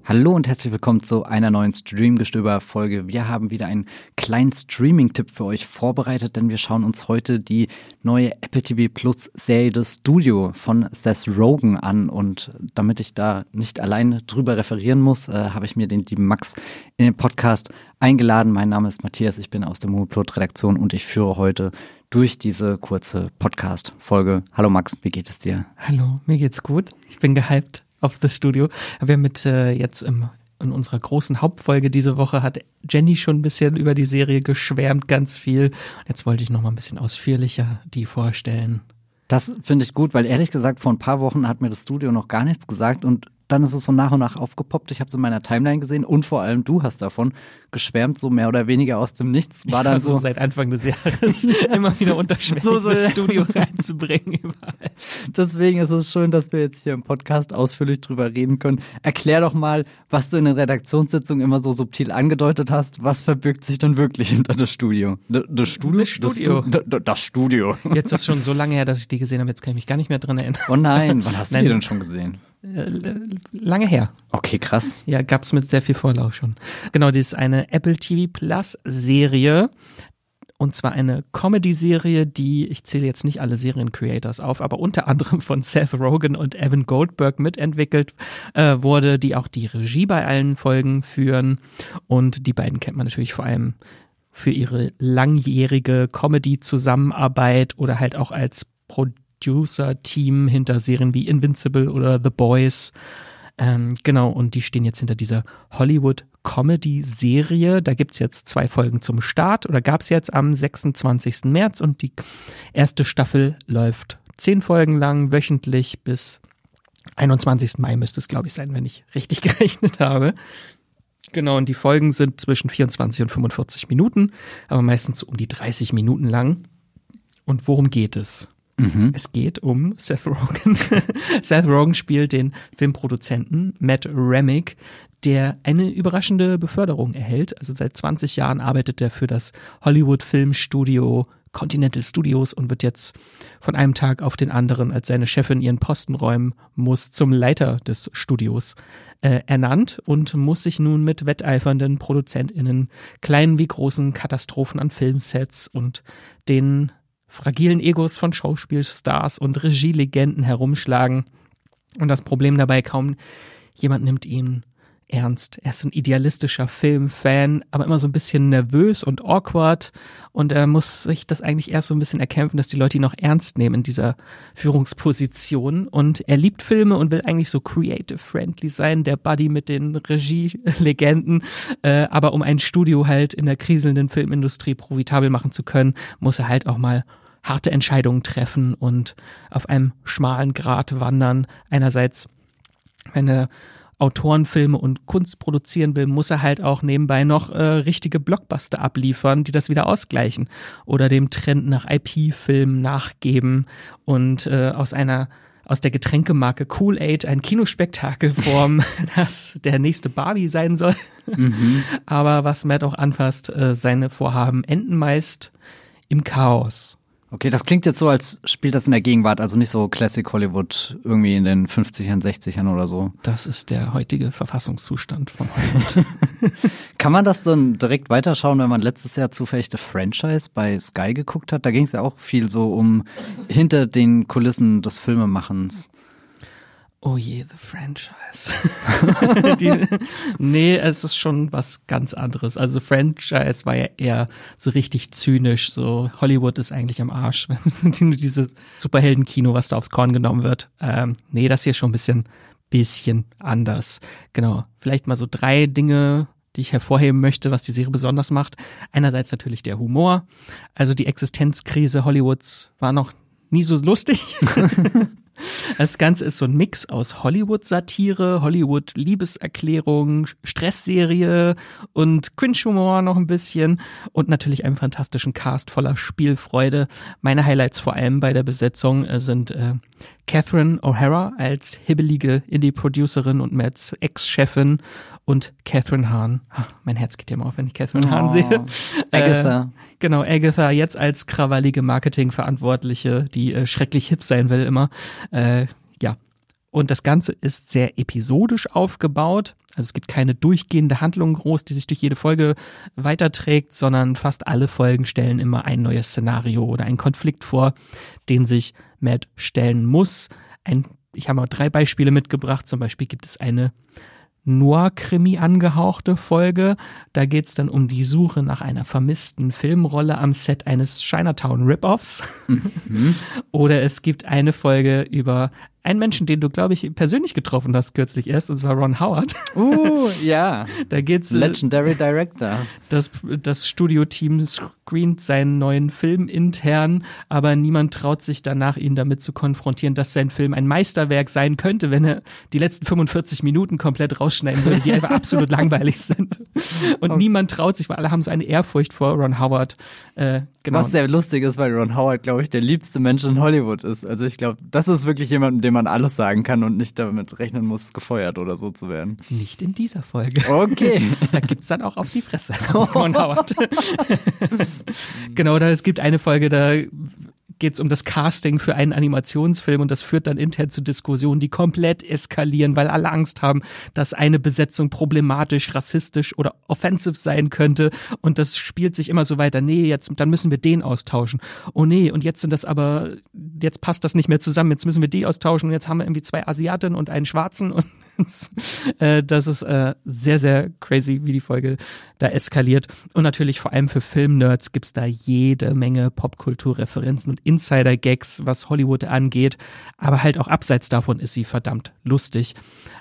Hallo und herzlich willkommen zu einer neuen Streamgestöber-Folge. Wir haben wieder einen kleinen Streaming-Tipp für euch vorbereitet, denn wir schauen uns heute die neue Apple TV Plus Serie The Studio von Seth Rogen an. Und damit ich da nicht alleine drüber referieren muss, habe ich mir den lieben Max in den Podcast eingeladen. Mein Name ist Matthias, ich bin aus der Moviepilot-Redaktion und ich führe heute durch diese kurze Podcast-Folge. Hallo Max, wie geht es dir? Hallo, mir geht's gut. Ich bin gehypt auf The Studio. Wir haben jetzt in unserer großen Hauptfolge diese Woche hat Jenny schon ein bisschen über die Serie geschwärmt, ganz viel. Und jetzt wollte ich noch mal ein bisschen ausführlicher die vorstellen. Das finde ich gut, weil ehrlich gesagt, vor ein paar Wochen hat mir das Studio noch gar nichts gesagt und dann ist es so nach und nach aufgepoppt. Ich habe es in meiner Timeline gesehen und vor allem du hast davon geschwärmt, so mehr oder weniger aus dem Nichts. War dann so seit Anfang des Jahres immer wieder unterschwellig das Studio reinzubringen überall. Deswegen ist es schön, dass wir jetzt hier im Podcast ausführlich drüber reden können. Erklär doch mal, was du in den Redaktionssitzungen immer so subtil angedeutet hast. Was verbirgt sich denn wirklich hinter das Studio? Das Studio? Das Studio. Jetzt ist schon so lange her, dass ich die gesehen habe. Jetzt kann ich mich gar nicht mehr dran erinnern. Oh nein, wann hast du die denn schon gesehen? Lange her. Okay, krass. Ja, gab's mit sehr viel Vorlauf schon. Genau, die ist eine Apple TV Plus Serie. Und zwar eine Comedy-Serie, die, ich zähle jetzt nicht alle Serien-Creators auf, aber unter anderem von Seth Rogen und Evan Goldberg mitentwickelt wurde, die auch die Regie bei allen Folgen führen. Und die beiden kennt man natürlich vor allem für ihre langjährige Comedy-Zusammenarbeit oder halt auch als Producer-Team hinter Serien wie Invincible oder The Boys. Genau, und die stehen jetzt hinter dieser Hollywood-Comedy-Serie. Da gibt's jetzt 2 Folgen zum Start oder gab's jetzt am 26. März und die erste Staffel läuft 10 Folgen lang, wöchentlich bis 21. Mai müsste es, glaube ich, sein, wenn ich richtig gerechnet habe. Genau, und die Folgen sind zwischen 24 und 45 Minuten, aber meistens so um die 30 Minuten lang. Und worum geht es? Es geht um Seth Rogen. Seth Rogen spielt den Filmproduzenten Matt Remick, der eine überraschende Beförderung erhält. Also seit 20 Jahren arbeitet er für das Hollywood-Filmstudio Continental Studios und wird jetzt von einem Tag auf den anderen, als seine Chefin ihren Posten räumen muss, zum Leiter des Studios ernannt und muss sich nun mit wetteifernden ProduzentInnen, kleinen wie großen Katastrophen an Filmsets und den fragilen Egos von Schauspielstars und Regielegenden herumschlagen. Und das Problem dabei, kaum jemand nimmt ihn ernst. Er ist ein idealistischer Filmfan, aber immer so ein bisschen nervös und awkward. Und er muss sich das eigentlich erst so ein bisschen erkämpfen, dass die Leute ihn noch ernst nehmen in dieser Führungsposition. Und er liebt Filme und will eigentlich so creative-friendly sein, der Buddy mit den Regielegenden. Aber um ein Studio halt in der kriselnden Filmindustrie profitabel machen zu können, muss er halt auch mal harte Entscheidungen treffen und auf einem schmalen Grat wandern. Einerseits, wenn er Autorenfilme und Kunst produzieren will, muss er halt auch nebenbei noch richtige Blockbuster abliefern, die das wieder ausgleichen oder dem Trend nach IP-Filmen nachgeben und aus der Getränkemarke Kool-Aid ein Kinospektakel formen, das der nächste Barbie sein soll. Aber was Matt auch anfasst, seine Vorhaben enden meist im Chaos. Okay, das klingt jetzt so, als spielt das in der Gegenwart, also nicht so Classic Hollywood irgendwie in den 50ern, 60ern oder so. Das ist der heutige Verfassungszustand von Hollywood. Kann man das dann direkt weiterschauen, wenn man letztes Jahr zufällig The Franchise bei Sky geguckt hat? Da ging es ja auch viel so um hinter den Kulissen des Filmemachens. Oh je, The Franchise. Nee, es ist schon was ganz anderes. Also Franchise war ja eher so richtig zynisch, so Hollywood ist eigentlich am Arsch. Dieses Superheldenkino, was da aufs Korn genommen wird. Nee, das hier schon ein bisschen anders. Genau, vielleicht mal so 3 Dinge, die ich hervorheben möchte, was die Serie besonders macht. Einerseits natürlich der Humor. Also die Existenzkrise Hollywoods war noch nie so lustig. Das Ganze ist so ein Mix aus Hollywood-Satire, Hollywood-Liebeserklärung, Stressserie und Cringe-Humor noch ein bisschen und natürlich einem fantastischen Cast voller Spielfreude. Meine Highlights vor allem bei der Besetzung sind Catherine O'Hara als hibbelige Indie-Producerin und Matts Ex-Chefin und Catherine Hahn. Mein Herz geht ja immer auf, wenn ich Catherine Hahn sehe. Agatha. Genau, Agatha jetzt als krawallige Marketingverantwortliche, die schrecklich hip sein will immer. Ja. Und das Ganze ist sehr episodisch aufgebaut. Also es gibt keine durchgehende Handlung groß, die sich durch jede Folge weiterträgt, sondern fast alle Folgen stellen immer ein neues Szenario oder einen Konflikt vor, den sich Matt stellen muss. Ich habe mal 3 Beispiele mitgebracht. Zum Beispiel gibt es eine Noir-Krimi angehauchte Folge. Da geht es dann um die Suche nach einer vermissten Filmrolle am Set eines Chinatown-Rip-Offs. Mhm. Oder es gibt eine Folge über einen Menschen, den du, glaube ich, persönlich getroffen hast kürzlich erst, und zwar Ron Howard. Ja. Da geht's. Legendary Director. Das Studioteam screent seinen neuen Film intern, aber niemand traut sich danach, ihn damit zu konfrontieren, dass sein Film ein Meisterwerk sein könnte, wenn er die letzten 45 Minuten komplett rausschneiden würde, die einfach absolut langweilig sind. Und niemand traut sich, weil alle haben so eine Ehrfurcht vor Ron Howard. Genau. Was sehr lustig ist, weil Ron Howard, glaube ich, der liebste Mensch in Hollywood ist. Also ich glaube, das ist wirklich jemand, dem man alles sagen kann und nicht damit rechnen muss, gefeuert oder so zu werden. Nicht in dieser Folge. Okay. Da gibt's dann auch auf die Fresse Ron Howard. Genau, es gibt eine Folge, da geht's um das Casting für einen Animationsfilm und das führt dann intern zu Diskussionen, die komplett eskalieren, weil alle Angst haben, dass eine Besetzung problematisch, rassistisch oder offensive sein könnte, und das spielt sich immer so weiter. Nee, dann müssen wir den austauschen. Oh nee, und jetzt passt das nicht mehr zusammen, jetzt müssen wir die austauschen und jetzt haben wir irgendwie 2 Asiatinnen und einen Schwarzen und das ist sehr, sehr crazy, wie die Folge da eskaliert. Und natürlich vor allem für Filmnerds gibt's da jede Menge Popkulturreferenzen und Insider-Gags, was Hollywood angeht. Aber halt auch abseits davon ist sie verdammt lustig.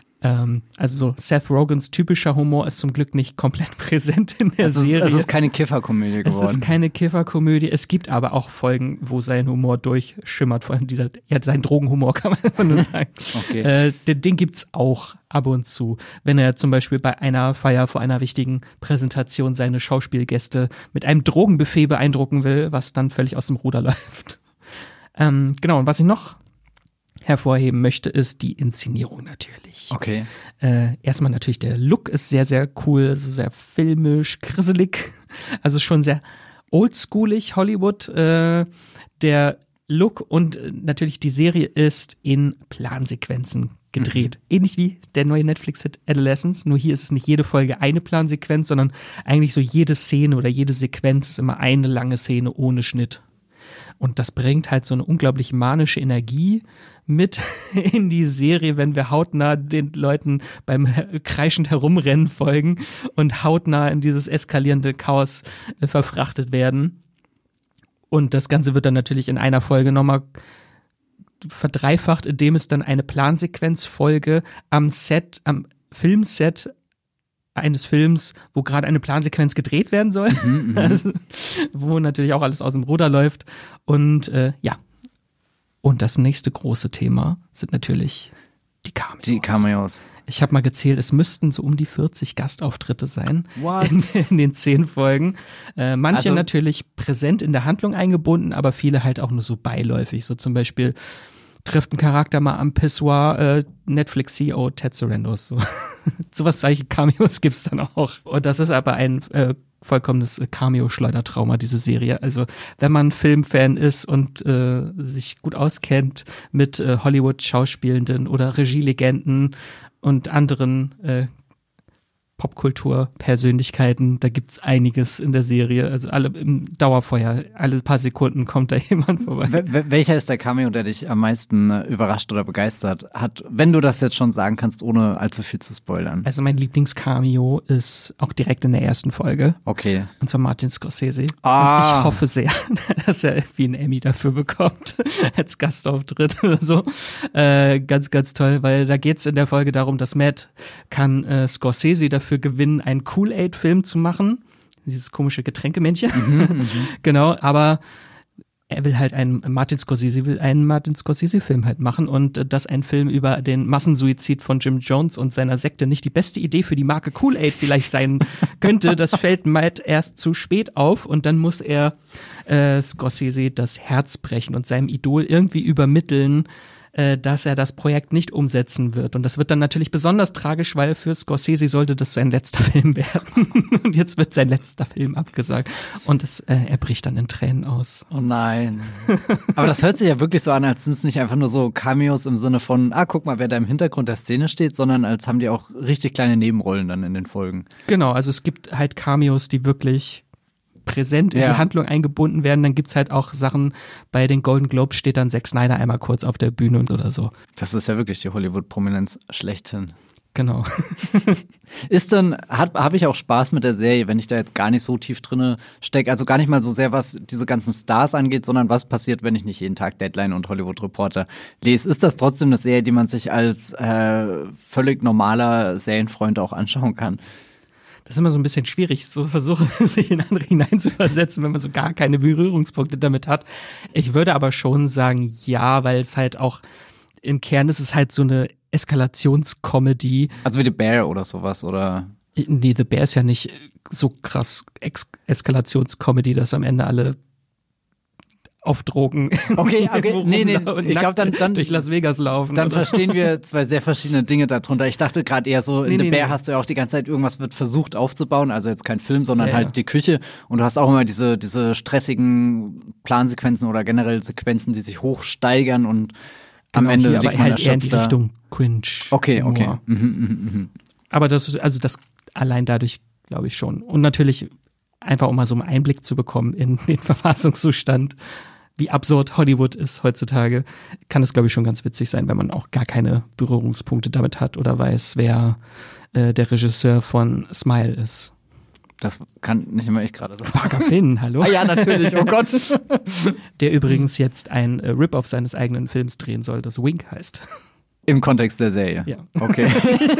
Also Seth Rogans typischer Humor ist zum Glück nicht komplett präsent in der Serie. Es ist keine Kifferkomödie geworden. Es ist keine Kifferkomödie. Es gibt aber auch Folgen, wo sein Humor durchschimmert. Vor allem sein Drogenhumor, kann man nur sagen. Okay. Den gibt's auch ab und zu. Wenn er zum Beispiel bei einer Feier vor einer wichtigen Präsentation seine Schauspielgäste mit einem Drogenbuffet beeindrucken will, was dann völlig aus dem Ruder läuft. Genau, und was ich noch hervorheben möchte, ist die Inszenierung natürlich. Okay. Erstmal natürlich der Look ist sehr, sehr cool, also sehr filmisch, grisselig, also schon sehr oldschoolig Hollywood. Der Look und natürlich die Serie ist in Plansequenzen gedreht. Ähnlich wie der neue Netflix-Hit Adolescence, nur hier ist es nicht jede Folge eine Plansequenz, sondern eigentlich so jede Szene oder jede Sequenz ist immer eine lange Szene ohne Schnitt. Und das bringt halt so eine unglaublich manische Energie mit in die Serie, wenn wir hautnah den Leuten beim kreischend Herumrennen folgen und hautnah in dieses eskalierende Chaos verfrachtet werden. Und das Ganze wird dann natürlich in einer Folge nochmal verdreifacht, indem es dann eine Plansequenzfolge am Filmset eines Films, wo gerade eine Plansequenz gedreht werden soll, also, wo natürlich auch alles aus dem Ruder läuft. Und und das nächste große Thema sind natürlich die Cameos. Die Cameos. Ich habe mal gezählt, es müssten so um die 40 Gastauftritte sein in den 10 Folgen. Manche natürlich präsent in der Handlung eingebunden, aber viele halt auch nur so beiläufig. So zum Beispiel trifft ein Charakter mal am Pissoir Netflix-CEO Ted Sarandos. Sowas solche Cameos gibt's dann auch. Und das ist aber ein vollkommenes Cameo-Schleudertrauma, diese Serie. Also wenn man Filmfan ist und sich gut auskennt mit Hollywood-Schauspielenden oder Regielegenden und anderen Popkultur-Persönlichkeiten, da gibt's einiges in der Serie, also alle im Dauerfeuer, alle paar Sekunden kommt da jemand vorbei. Welcher ist der Cameo, der dich am meisten überrascht oder begeistert hat, wenn du das jetzt schon sagen kannst, ohne allzu viel zu spoilern? Also mein Lieblingscameo ist auch direkt in der ersten Folge. Okay. Und zwar Martin Scorsese. Und ich hoffe sehr, dass er irgendwie einen Emmy dafür bekommt, als Gastauftritt oder so. Ganz, ganz toll, weil da geht's in der Folge darum, dass Matt kann Scorsese dafür gewinnen, einen Kool-Aid-Film zu machen. Dieses komische Getränkemännchen. Genau, aber er will halt einen Martin Scorsese-Film halt machen, und dass ein Film über den Massensuizid von Jim Jones und seiner Sekte nicht die beste Idee für die Marke Kool-Aid vielleicht sein könnte, das fällt Matt erst zu spät auf, und dann muss er Scorsese das Herz brechen und seinem Idol irgendwie übermitteln, dass er das Projekt nicht umsetzen wird. Und das wird dann natürlich besonders tragisch, weil für Scorsese sollte das sein letzter Film werden. Und jetzt wird sein letzter Film abgesagt. Und er bricht dann in Tränen aus. Oh nein. Aber das hört sich ja wirklich so an, als sind es nicht einfach nur so Cameos im Sinne von, guck mal, wer da im Hintergrund der Szene steht, sondern als haben die auch richtig kleine Nebenrollen dann in den Folgen. Genau, also es gibt halt Cameos, die wirklich präsent in die Handlung eingebunden werden. Dann gibt's halt auch Sachen, bei den Golden Globes steht dann Zack Snyder einmal kurz auf der Bühne oder so. Das ist ja wirklich die Hollywood-Prominenz schlechthin. Genau. Habe ich auch Spaß mit der Serie, wenn ich da jetzt gar nicht so tief drinne stecke, also gar nicht mal so sehr, was diese ganzen Stars angeht, sondern was passiert, wenn ich nicht jeden Tag Deadline und Hollywood Reporter lese. Ist das trotzdem eine Serie, die man sich als völlig normaler Serienfreund auch anschauen kann? Das ist immer so ein bisschen schwierig, so versuchen, sich in andere hineinzuversetzen, wenn man so gar keine Berührungspunkte damit hat. Ich würde aber schon sagen, ja, weil es halt auch im Kern ist es halt so eine Eskalationskomödie. Also wie The Bear oder sowas, oder? Nee, The Bear ist ja nicht so krass Eskalationskomödie, dass am Ende alle auf Drogen okay, nee, ich glaube dann durch Las Vegas laufen. Dann verstehen wir zwei sehr verschiedene Dinge darunter. Ich dachte gerade eher so, in The Bear hast du ja auch die ganze Zeit irgendwas wird versucht aufzubauen, also jetzt kein Film, sondern halt die Küche, und du hast auch immer diese stressigen Plansequenzen oder generell Sequenzen, die sich hochsteigern und am Ende liegt man halt eher in die Richtung Cringe. Okay. Aber das allein dadurch, glaube ich schon. Und natürlich einfach, um mal so einen Einblick zu bekommen in den Verfassungszustand, wie absurd Hollywood ist heutzutage, kann es, glaube ich, schon ganz witzig sein, wenn man auch gar keine Berührungspunkte damit hat oder weiß, wer der Regisseur von Smile ist. Das kann nicht immer ich gerade sagen. Parker Finn, hallo? Ja, natürlich, oh Gott. Der übrigens jetzt ein Rip-Off seines eigenen Films drehen soll, das Wink heißt. Im Kontext der Serie? Ja. Okay.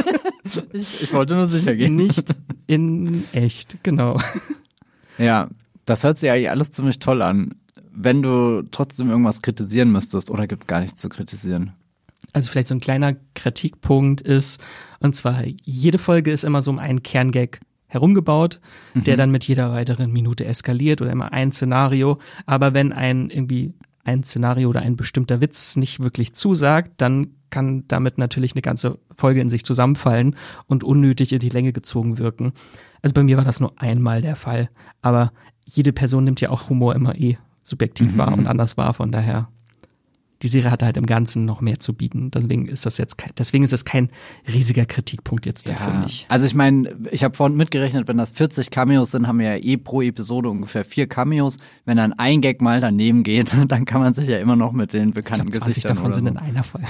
Ich wollte nur sicher gehen. Nicht in echt, genau. Ja, das hört sich eigentlich alles ziemlich toll an. Wenn du trotzdem irgendwas kritisieren müsstest, oder gibt's gar nichts zu kritisieren? Also vielleicht so ein kleiner Kritikpunkt ist, und zwar jede Folge ist immer so um einen Kerngag herumgebaut, der dann mit jeder weiteren Minute eskaliert oder immer ein Szenario. Aber wenn ein Szenario oder ein bestimmter Witz nicht wirklich zusagt, dann kann damit natürlich eine ganze Folge in sich zusammenfallen und unnötig in die Länge gezogen wirken. Also bei mir war das nur einmal der Fall. Aber jede Person nimmt ja auch Humor immer subjektiv wahr und anders wahr. Von daher, die Serie hatte halt im Ganzen noch mehr zu bieten. Deswegen ist es kein riesiger Kritikpunkt jetzt dafür nicht. Also ich meine, ich habe vorhin mitgerechnet, wenn das 40 Cameos sind, haben wir ja pro Episode ungefähr 4 Cameos. Wenn dann ein Gag mal daneben geht, dann kann man sich ja immer noch mit den bekannten Gesichtern 20 davon sind in einer Folge.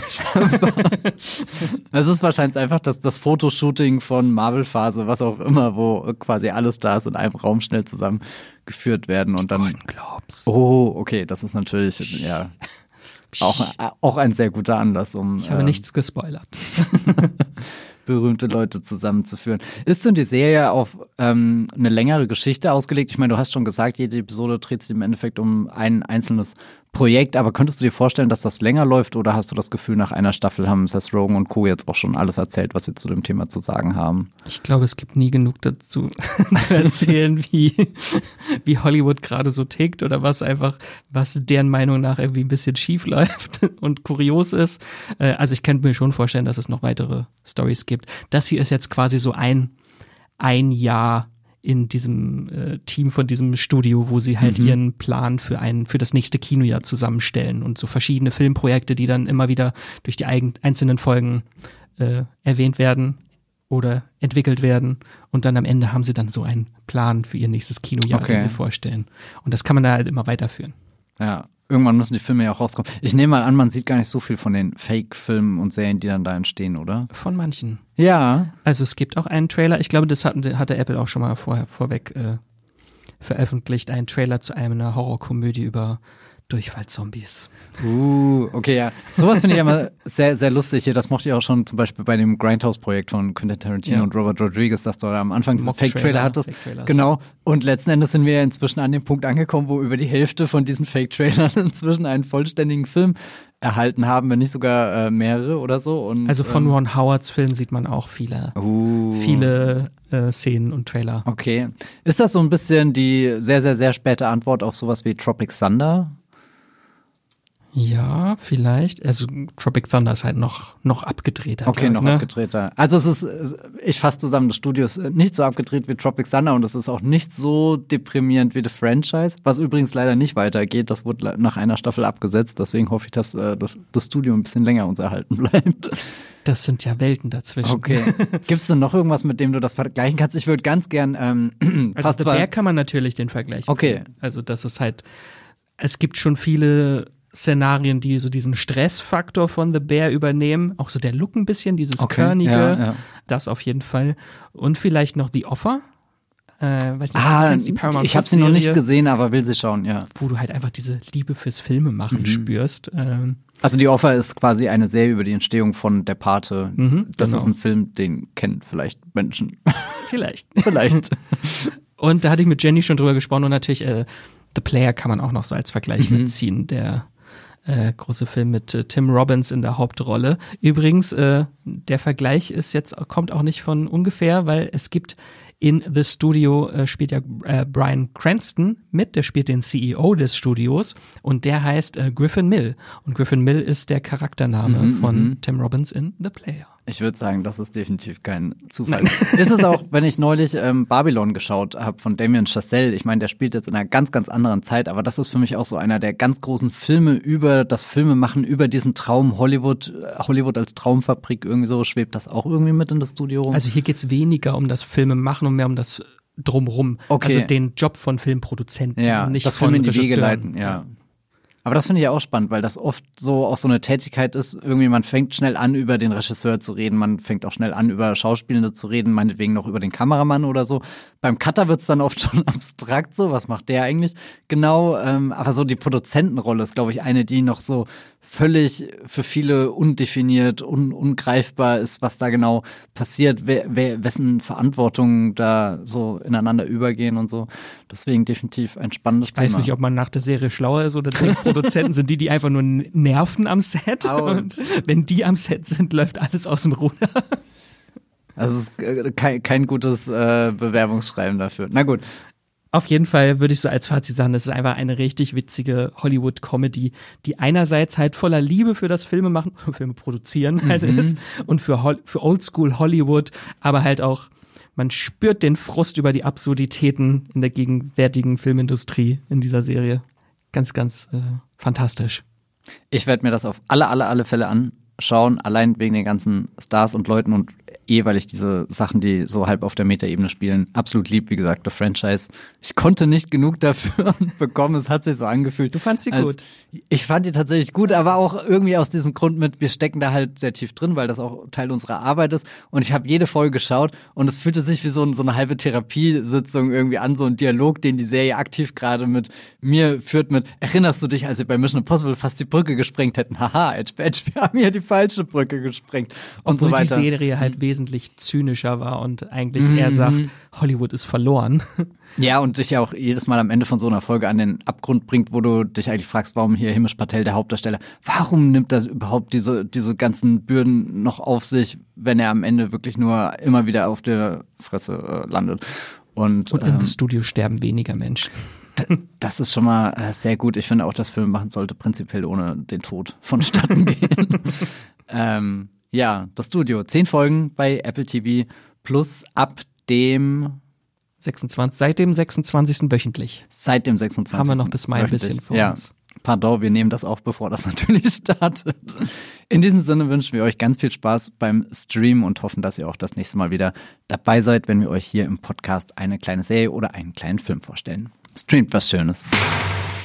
Es ist wahrscheinlich einfach das Fotoshooting von Marvel-Phase, was auch immer, wo quasi alle Stars in einem Raum schnell zusammengeführt werden und dann. Golden Globes. Oh, okay, das ist natürlich, ja. Auch ein sehr guter Anlass, um ich habe nichts gespoilert. berühmte Leute zusammenzuführen. Ist denn die Serie auf eine längere Geschichte ausgelegt? Ich meine, du hast schon gesagt, jede Episode dreht sich im Endeffekt um ein einzelnes Projekt, aber könntest du dir vorstellen, dass das länger läuft, oder hast du das Gefühl, nach einer Staffel haben Seth Rogen und Co. jetzt auch schon alles erzählt, was sie zu dem Thema zu sagen haben? Ich glaube, es gibt nie genug dazu zu erzählen, wie Hollywood gerade so tickt oder was deren Meinung nach irgendwie ein bisschen schief läuft und kurios ist. Also ich könnte mir schon vorstellen, dass es noch weitere Storys gibt. Das hier ist jetzt quasi so ein Jahr in diesem Team von diesem Studio, wo sie halt ihren Plan für das nächste Kinojahr zusammenstellen und so verschiedene Filmprojekte, die dann immer wieder durch die einzelnen Folgen erwähnt werden oder entwickelt werden, und dann am Ende haben sie dann so einen Plan für ihr nächstes Kinojahr, den sie vorstellen. Und das kann man da halt immer weiterführen. Ja, irgendwann müssen die Filme ja auch rauskommen. Ich nehme mal an, man sieht gar nicht so viel von den Fake-Filmen und Serien, die dann da entstehen, oder? Von manchen. Ja. Also es gibt auch einen Trailer, ich glaube, das hatte Apple auch schon mal vorweg veröffentlicht, einen Trailer zu einer Horrorkomödie über Durchfallzombies. Okay, ja. Sowas finde ich immer sehr, sehr lustig hier. Das mochte ich auch schon zum Beispiel bei dem Grindhouse-Projekt von Quentin Tarantino und Robert Rodriguez, dass du da am Anfang diesen Fake-Trailer hattest. Genau. Und letzten Endes sind wir ja inzwischen an dem Punkt angekommen, wo über die Hälfte von diesen Fake-Trailern inzwischen einen vollständigen Film erhalten haben, wenn nicht sogar mehrere oder so. Und, also von Ron Howards Film sieht man auch viele Szenen und Trailer. Okay. Ist das so ein bisschen die sehr, sehr, sehr späte Antwort auf sowas wie Tropic Thunder? Ja, vielleicht. Also Tropic Thunder ist halt noch abgedrehter. Okay, noch abgedrehter. Also ich fasse zusammen, das Studio ist nicht so abgedreht wie Tropic Thunder und es ist auch nicht so deprimierend wie The Franchise, was übrigens leider nicht weitergeht. Das wurde nach einer Staffel abgesetzt, deswegen hoffe ich, dass das Studio ein bisschen länger uns erhalten bleibt. Das sind ja Welten dazwischen. Okay. Gibt es denn noch irgendwas, mit dem du das vergleichen kannst? Ich würde ganz gern also The Bear kann man natürlich den Vergleich Okay. bringen. Also das ist halt, es gibt schon viele Szenarien, die so diesen Stressfaktor von The Bear übernehmen. Auch so der Look ein bisschen, dieses Körnige, ja. Das auf jeden Fall. Und vielleicht noch The Offer. Weiß nicht, du kennst die Paramount ich habe sie noch nicht gesehen, aber will sie schauen, ja. Wo du halt einfach diese Liebe fürs Filmemachen spürst. Also die Offer ist quasi eine Serie über die Entstehung von Der Pate. Das genau. ist ein Film, den kennen vielleicht Menschen. Vielleicht. Und da hatte ich mit Jenny schon drüber gesprochen und natürlich The Player kann man auch noch so als Vergleich mitziehen, der große Film mit Tim Robbins in der Hauptrolle. Übrigens, der Vergleich kommt auch nicht von ungefähr, weil es gibt in The Studio spielt ja Bryan Cranston mit, der spielt den CEO des Studios und der heißt Griffin Mill. Und Griffin Mill ist der Charaktername von Tim Robbins in The Player. Ich würde sagen, das ist definitiv kein Zufall. Ist es auch, wenn ich neulich Babylon geschaut habe von Damien Chazelle. Ich meine, der spielt jetzt in einer ganz, ganz anderen Zeit, aber das ist für mich auch so einer der ganz großen Filme über das Filmemachen, über diesen Traum Hollywood als Traumfabrik. Irgendwie so schwebt das auch irgendwie mit in das Studio rum. Also hier geht's weniger um das Filmemachen und mehr um das Drumrum. Okay. Also den Job von Filmproduzenten und nicht das von Film in die Wege Regisseuren. leiten, ja. Aber das finde ich ja auch spannend, weil das oft so auch so eine Tätigkeit ist, irgendwie man fängt schnell an, über den Regisseur zu reden, man fängt auch schnell an, über Schauspielende zu reden, meinetwegen noch über den Kameramann oder so. Beim Cutter wird's dann oft schon abstrakt so, was macht der eigentlich genau? Aber so die Produzentenrolle ist, glaube ich, eine, die noch so völlig für viele undefiniert, ungreifbar ist, was da genau passiert, wessen Verantwortungen da so ineinander übergehen und so. Deswegen definitiv ein spannendes Thema. Ich weiß nicht, ob man nach der Serie schlauer ist oder denkt, Produzenten sind die einfach nur nerven am Set. Und wenn die am Set sind, läuft alles aus dem Ruder. Also es ist kein gutes Bewerbungsschreiben dafür. Na gut. Auf jeden Fall würde ich so als Fazit sagen, das ist einfach eine richtig witzige Hollywood-Comedy, die einerseits halt voller Liebe für das Filmemachen, Filme produzieren halt ist und für Oldschool Hollywood, aber halt auch, man spürt den Frust über die Absurditäten in der gegenwärtigen Filmindustrie in dieser Serie. Ganz, ganz fantastisch. Ich werde mir das auf alle Fälle anschauen, allein wegen den ganzen Stars und Leuten und weil ich diese Sachen, die so halb auf der Metaebene spielen, absolut lieb, wie gesagt, der Franchise. Ich konnte nicht genug dafür bekommen, es hat sich so angefühlt. Du fandst sie gut? Ich fand die tatsächlich gut, aber auch irgendwie aus diesem Grund mit, wir stecken da halt sehr tief drin, weil das auch Teil unserer Arbeit ist und ich habe jede Folge geschaut und es fühlte sich wie so eine halbe Therapiesitzung irgendwie an, so ein Dialog, den die Serie aktiv gerade mit mir führt mit, erinnerst du dich, als wir bei Mission Impossible fast die Brücke gesprengt hätten? Haha, Edge, wir haben hier die falsche Brücke gesprengt und so weiter. Obwohl die Serie halt wesentlich zynischer war und eigentlich eher sagt, Hollywood ist verloren. Ja, und dich ja auch jedes Mal am Ende von so einer Folge an den Abgrund bringt, wo du dich eigentlich fragst, warum hier Himesh Patel, der Hauptdarsteller, warum nimmt er überhaupt diese ganzen Bürden noch auf sich, wenn er am Ende wirklich nur immer wieder auf der Fresse landet. Und in das Studio sterben weniger Menschen. Das ist schon mal sehr gut. Ich finde auch, dass Film machen sollte prinzipiell ohne den Tod vonstatten gehen. Ja, das Studio. 10 Folgen bei Apple TV Plus ab dem 26, seit dem 26. wöchentlich. Seit dem 26. Haben wir noch bis Mai ein bisschen vor uns. Pardon, wir nehmen das auf, bevor das natürlich startet. In diesem Sinne wünschen wir euch ganz viel Spaß beim Stream und hoffen, dass ihr auch das nächste Mal wieder dabei seid, wenn wir euch hier im Podcast eine kleine Serie oder einen kleinen Film vorstellen. Streamt was Schönes.